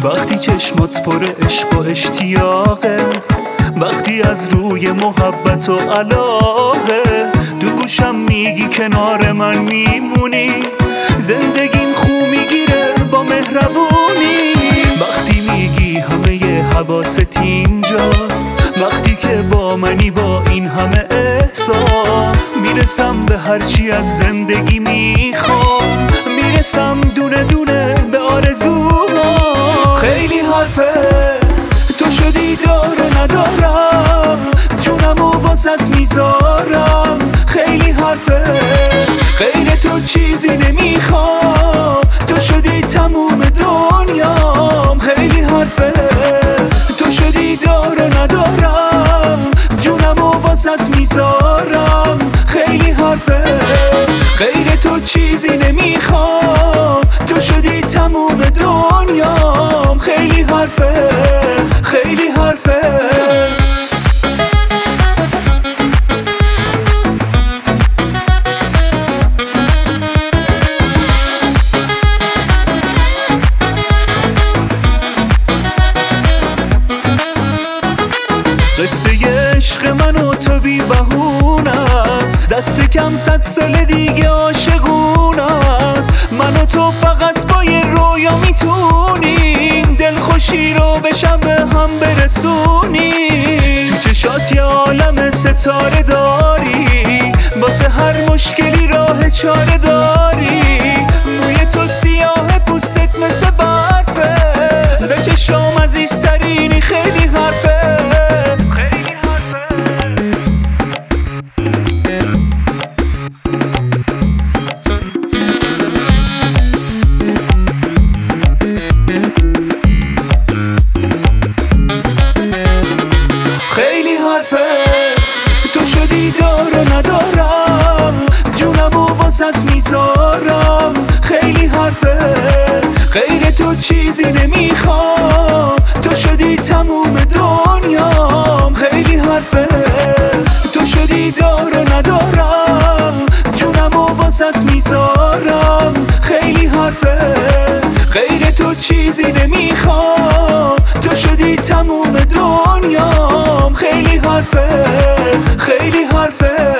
وقتی چشمات پر عشق و اشتیاقه، وقتی از روی محبت و علاقه تو گوشم میگی کنار من میمونی، زندگیم خو میگیره با مهربونی. وقتی میگی همه حواست اینجاست، وقتی که با منی با این همه احساس، میرسم به هرچی از زندگی میخوام، میرسم دونه دونه به آرزوها. خیلی حرفه تو شدی داره ندارم، جونمو واسط میذارم. خیلی حرفه غیر تو چیزی نمیخوام، تو شدی تموم دنیام. خیلی حرفه تو شدی داره ندارم، جونمو واسط میذارم. خیلی حرفه غیر تو چیزی نمیخوام، تو شدی تموم دنیام. خیلی حرفه خیلی حرفه. قصه عشق من و تو بی بهونه است، دست کم 100 سال دیگه عاشقونه است. من و تو فقط با یه رویا میتونیم دلخوشی رو به شب هم برسونیم. تو چشات یه عالم ستاره داری، واسه هر مشکلی راه چاره داری. موی تو سیاه پوستت مثل برفه، به چشام عزیزترینی. خیلی حرفه تو شدی داره ندارم، جونمو واسط میذارم. خیلی حرفه غیر تو چیزی نمیخوام، تو شدی تموم دنیام. خیلی حرفه تو شدی داره ندارم، جونمو واسط میذارم. خیلی حرفه غیر تو چیزی نمیخوام، تو شدی تموم دنیام. خیلی حرفه خیلی حرفه.